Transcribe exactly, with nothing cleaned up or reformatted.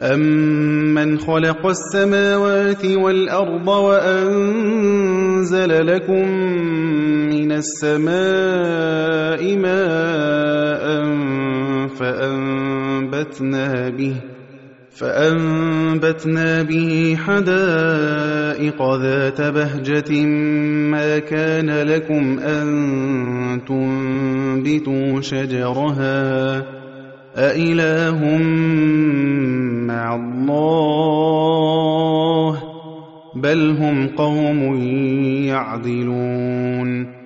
أَمَّنْ خَلَقَ السَّمَاوَاتِ وَالْأَرْضَ وَأَنزَلَ لَكُم مِّنَ السَّمَاءِ مَاءً فَأَنبَتْنَا بِهِ فَأَنبَتْنَا بِهِ حَدَائِقَ ذَاتَ بَهْجَةٍ مَّا كَانَ لَكُمْ أَن تُنبِتُوا شَجَرَهَا ۗ أَإِلَٰهٌ مَّعَ اللَّهِ ۚ بَلْ هُمْ قَوْمٌ يَعْدِلُونَ